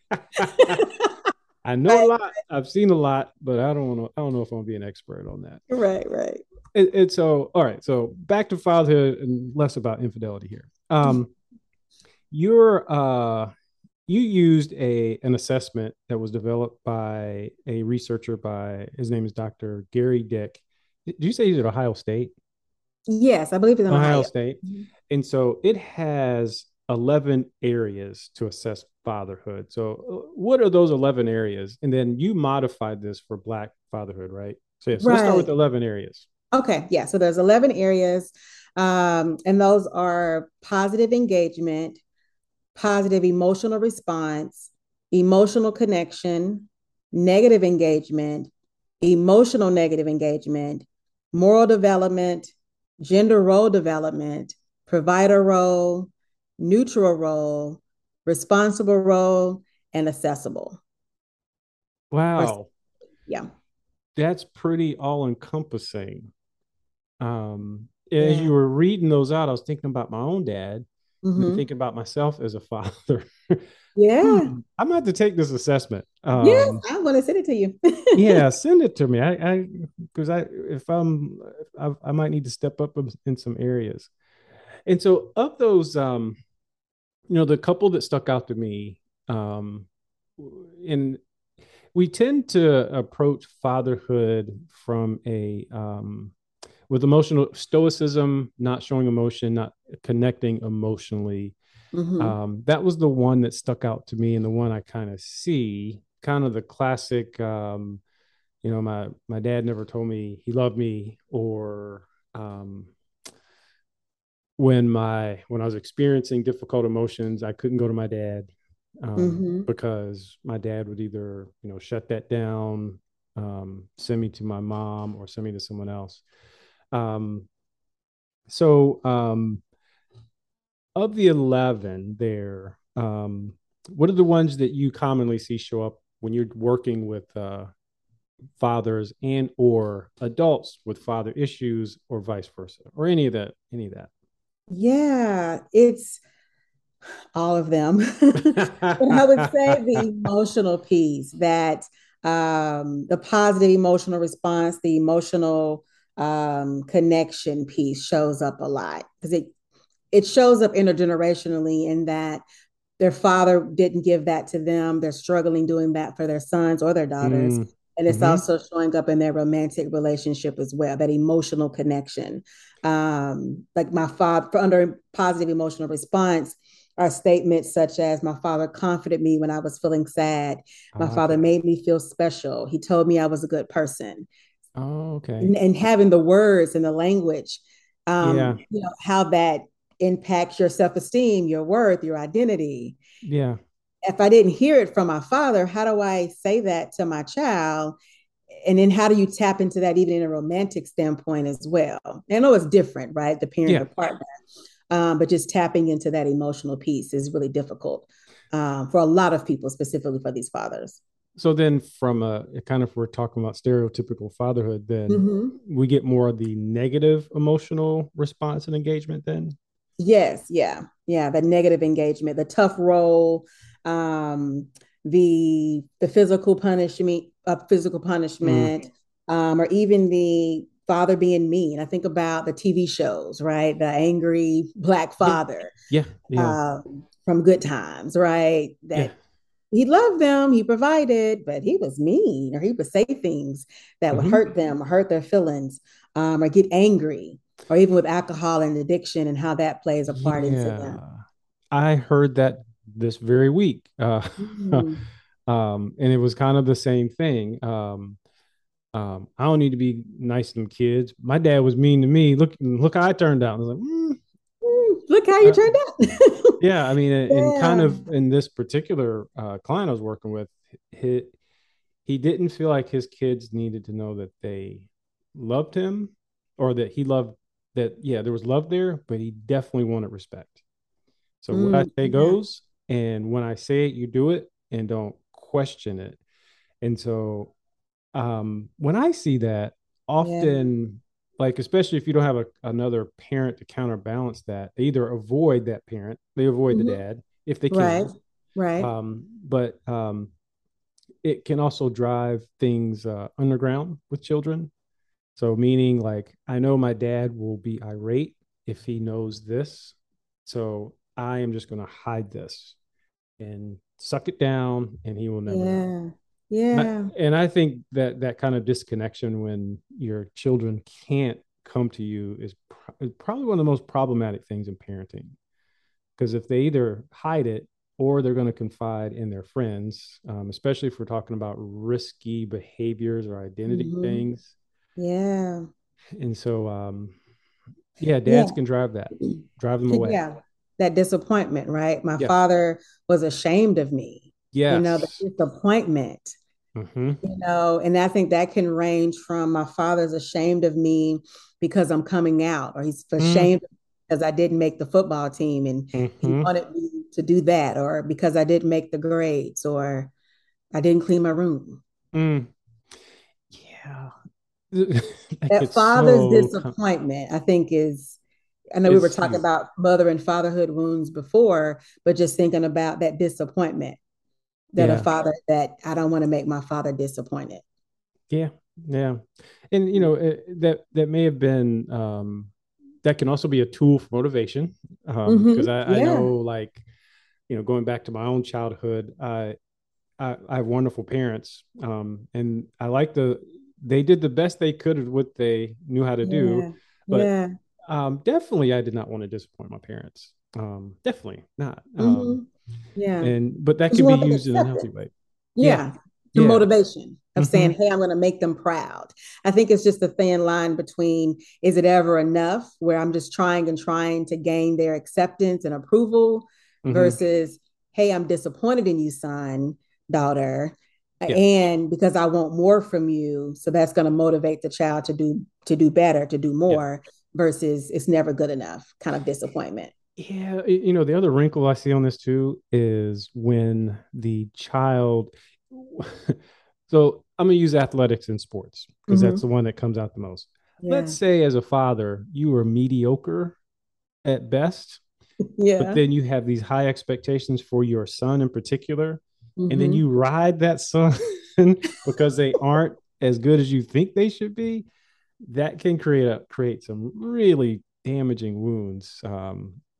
I know a lot. I've seen a lot, but I don't want to. I don't know if I'm gonna be an expert on that. Right, right. And, and so, all right. So back to fatherhood and less about infidelity here. Um, you're uh, you used a an assessment that was developed by a researcher by his name is Doctor Gary Dick. Did you say he's at Ohio State? Yes, I believe it's in Ohio Ohio. State. Mhm. And so it has eleven areas to assess fatherhood. So uh, what are those eleven areas? And then you modified this for Black fatherhood, right? So yeah, so let's start with Right. eleven areas. Okay, yeah. So there's eleven areas, um, and those are positive engagement, positive emotional response, emotional connection, negative engagement, emotional negative engagement, moral development, gender role development, provider role, neutral role, responsible role, and accessible. Or, Wow, yeah, that's pretty all encompassing. Um, as yeah. you were reading those out, I was thinking about my own dad and then hmm thinking about myself as a father. Yeah. Hmm, I'm going to have to take this assessment. Yes, Um, I'm going to send it to you. yeah, send it to me. I, I, because I, if I'm, I, I might need to step up in some areas. And so, of those, um, you know, the couple that stuck out to me, um, and we tend to approach fatherhood from a, um, with emotional stoicism, not showing emotion, not connecting emotionally. hmm Um, that was the one that stuck out to me, and the one I kind of see, kind of the classic. Um, you know, my my dad never told me he loved me, or um, when my when I was experiencing difficult emotions, I couldn't go to my dad um, hmm because my dad would either you know shut that down, um, send me to my mom, or send me to someone else. Um, so um, of the eleven there, um, what are the ones that you commonly see show up when you're working with uh, fathers and or adults with father issues, or vice versa, or any of that, any of Yeah, it's all of them. But I would say the that? emotional piece, that um, the positive emotional response, the emotional um, connection piece shows up a lot because it it shows up intergenerationally in that their father didn't give that to them. They're struggling doing that for their sons or their daughters. Mm. And it's Mm-hmm. also showing up in their romantic relationship as well, that emotional connection. Um, like my father, for under positive emotional response, are statements such as, my father comforted me when I was feeling sad. I My like father that. made me feel special. He told me I was a good person. Oh, okay. And, and having the words and the language, Yeah. um, you know, how that impacts your self-esteem, your worth, your identity. Yeah. If I didn't hear it from my father, how do I say that to my child? And then how do you tap into that even in a romantic standpoint as well? I know it's different, right? The parent, Yeah. the partner. Um, but just tapping into that emotional piece is really difficult um, for a lot of people, specifically for these fathers. So then from a kind of, we're talking about stereotypical fatherhood, then Mm-hmm. we get more of the negative emotional response and engagement then? Yes, yeah, yeah. The negative engagement, the tough role, um, the the physical punishment, uh, physical Mm. punishment, um, or even the father being mean. I think about the T V shows, right? The angry black Yeah. father Yeah. Yeah. um, from Good Times, right? Yeah. That he loved them, he provided, but he was mean, or he would say things that would Mm-hmm. hurt them or hurt their feelings, um, or get angry, or even with alcohol and addiction and how that plays a part into Yeah. them. I heard that this very week. Uh, Mm, um, and it was kind of the same thing. Um, um, I don't need to be nice to them kids. My dad was mean to me. Look, look how I turned out. I was like, mm, mm, look how you uh, turned out. yeah. I mean, and kind Yeah. of in this particular uh, client I was working with, he, he didn't feel like his kids needed to know that they loved him, or that he loved that. Yeah, there was love there, but he definitely wanted respect. So what I Mm, say yeah. goes, and when I say it, you do it, and don't question it. And so um, when I see that, Yeah. often, like especially if you don't have a, another parent to counterbalance that, they either avoid that parent, they avoid the Mhm. dad if they Right. can. Right. Um, but um, it can also drive things uh, underground with children. So meaning, like, I know my dad will be irate if he knows this. So I am just going to hide this and suck it down, and he will never know. Yeah. I, Yeah. and I think that that kind of disconnection when your children can't come to you is, pr- is probably one of the most problematic things in parenting. Because if they either hide it, or they're going to confide in their friends, um, especially if we're talking about risky behaviors or identity Mhm. things. Yeah. And so, um, yeah, Yeah. dads can drive that, drive them away. Yeah. That disappointment, right? My Yeah. father was ashamed of me, you know, the Yes. disappointment, Mm-hmm. you know, and I think that can range from my father's ashamed of me because I'm coming out, or he's Mm, ashamed because I didn't make the football team and he mm-hmm. wanted me to do that, or because I didn't make the grades, or I didn't clean my room. Mm. Yeah. That That gets father's so com- disappointment, I think, is, I know we were it's talking huge. about mother and fatherhood wounds before, but just thinking about that disappointment that a Yeah. father, that I don't want to make my father disappointed. Yeah. Yeah. And you know, it, that that may have been um that can also be a tool for motivation. Um, because Mm-hmm. I, I Yeah. know, like, you know, going back to my own childhood, I I, I have wonderful parents. Um, and I like the they did the best they could with what they knew how to do. Yeah. But Yeah. um definitely I did not want to disappoint my parents. Um, definitely not. Um, Mm-hmm. Yeah. and but that Because can you be want them used in a healthy accepted. way. Yeah. Yeah. The Yeah. motivation of Mm-hmm. saying, hey, I'm going to make them proud. I think it's just a thin line between, is it ever enough where I'm just trying and trying to gain their acceptance and approval, Mm-hmm. versus, hey, I'm disappointed in you, son, daughter, Yeah. and because I want more from you. So that's going to motivate the child to do, to do better, to do Yeah. more, versus it's never good enough kind of disappointment. Yeah, you know, the other wrinkle I see on this too is when the child. So I'm gonna use athletics and sports because that's the Mm-hmm. one that comes out the most. Let's Yeah. say as a father, you were mediocre at best, but Yeah. then you have these high expectations for your son in particular, and then Mm-hmm. you ride that son because they aren't as good as you think they should be. That can create a create some really damaging wounds. Um,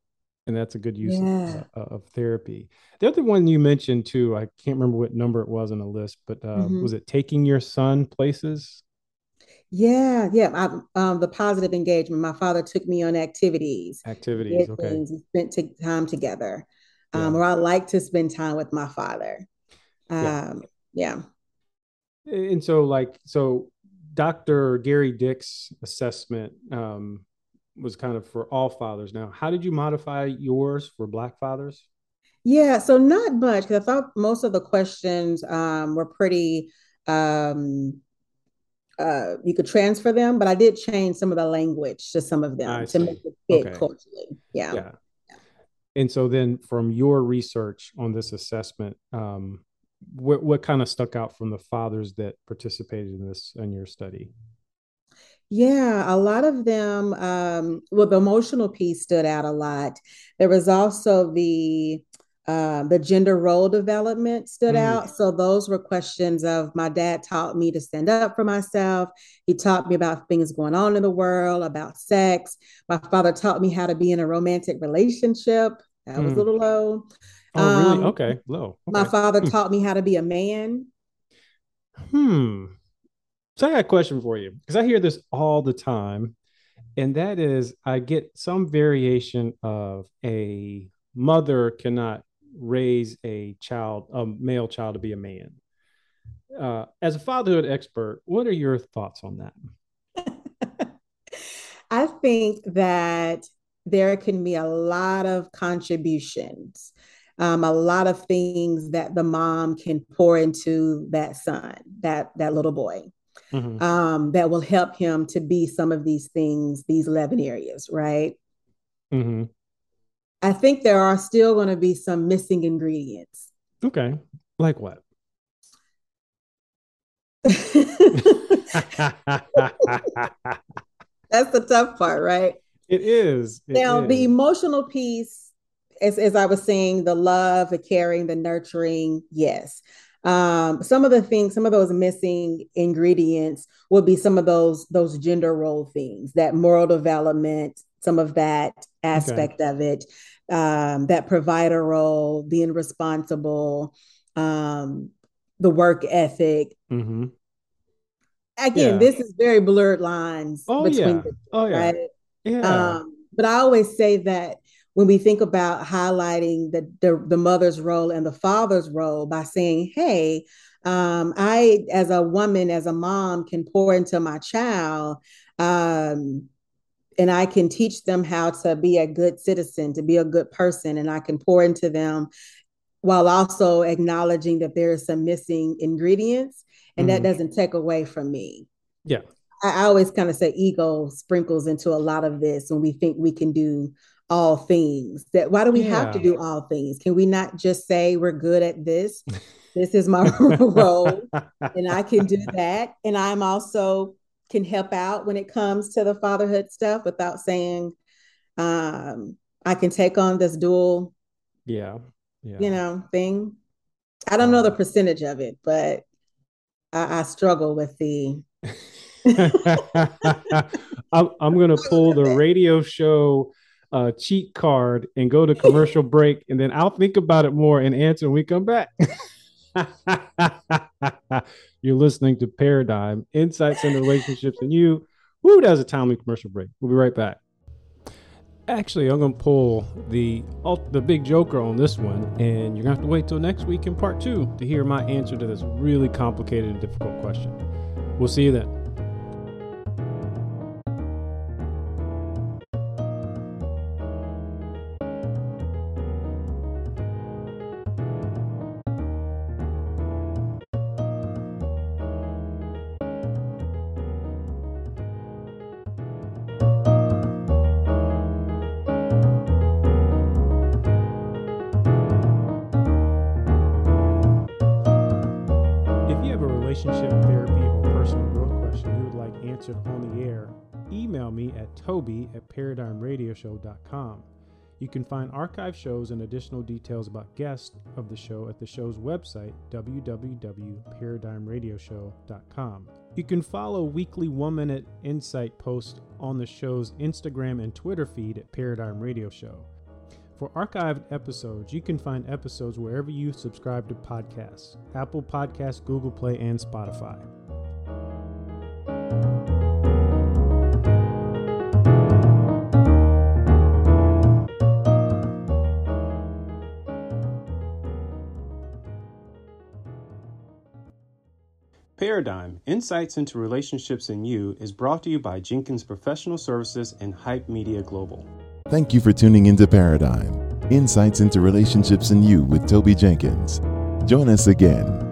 And that's a good use Yeah. of, uh, of therapy. The other one you mentioned too, I can't remember what number it was on the list, but uh, Mm-hmm. was it taking your son places? Yeah, yeah. I, um, the positive engagement. My father took me on activities, Activities. did Okay. things, we spent t- time together. Um, Yeah. or I like to spend time with my father. Yeah. Um, yeah. And so, like, so Doctor Gary Dick's assessment um, was kind of for all fathers. Now, how did you modify yours for Black fathers? Yeah, so not much because I thought most of the questions um, were pretty, um, uh, you could transfer them, but I did change some of the language to some of I them to make see. it fit Okay. culturally. Yeah. Yeah. And so then from your research on this assessment, um, what, what kind of stuck out from the fathers that participated in this in your study? Yeah, a lot of them, um, well, the emotional piece stood out a lot. There was also the uh, the gender role development stood Mm, out. So those were questions of my dad taught me to stand up for myself. He taught me about things going on in the world, about sex. My father taught me how to be in a romantic relationship. That was a mm. little low. Oh, really? Um, Okay. Low. my Okay. father Hmm. taught me how to be a man. Hmm. So I got a question for you because I hear this all the time, and that is I get some variation of a mother cannot raise a child, a male child to be a man. Uh, as a fatherhood expert, what are your thoughts on that? I think that there can be a lot of contributions, um, a lot of things that the mom can pour into that son, that that little boy, Mm-hmm. um, that will help him to be some of these things, these eleven areas, right? Mm-hmm. I think there are still going to be some missing ingredients. Okay. Like what? That's the tough part, right? It is. It Now, the is. emotional piece, as, as I was saying, the love, the caring, the nurturing, yes. Um, some of the things, some of those missing ingredients would be some of those those gender role things, that moral development, some of that Okay. aspect of it, um, that provider role, being responsible, um, the work ethic. Mm-hmm. Again, Yeah. this is very blurred lines Oh between yeah. the two, Oh yeah. right? Yeah. Um, but I always say that when we think about highlighting the, the, the mother's role and the father's role by saying, hey, um, I, as a woman, as a mom, can pour into my child, um, and I can teach them how to be a good citizen, to be a good person, and I can pour into them while also acknowledging that there are some missing ingredients, and that Mm-hmm. doesn't take away from me. Yeah. I always kind of say ego sprinkles into a lot of this when we think we can do all things. That why do we have to Yeah. do all things? Can we not just say we're good at this? This is my role, and I can do that. And I'm also can help out when it comes to the fatherhood stuff without saying um, I can take on this dual, Yeah. Yeah. you know, thing. I don't know the Um, percentage of it, but I, I struggle with the. I'm, I'm going to pull the radio show uh, cheat card and go to commercial break, and then I'll think about it more and answer when we come back. You're listening to Paradigm Insights into Relationships and You. Woo, that was a timely commercial break. We'll be right back. Actually, I'm going to pull the the big joker on this one, and you're going to have to wait till next week in part two to hear my answer to this really complicated and difficult question. We'll see you then. If you have a relationship therapy or personal growth question you would like answered on the air, email me at toby at paradigm radio show dot com. You can find archive shows and additional details about guests of the show at the show's website, w w w dot paradigm radio show dot com. You can follow weekly One Minute Insight posts on the show's Instagram and Twitter feed at Paradigm Radio Show. For archived episodes, you can find episodes wherever you subscribe to podcasts: Apple Podcasts, Google Play, and Spotify. Paradigm, Insights into Relationships in You is brought to you by Jenkins Professional Services and Hype Media Global. Thank you for tuning into Paradigm, Insights into Relationships in You with Toby Jenkins. Join us again.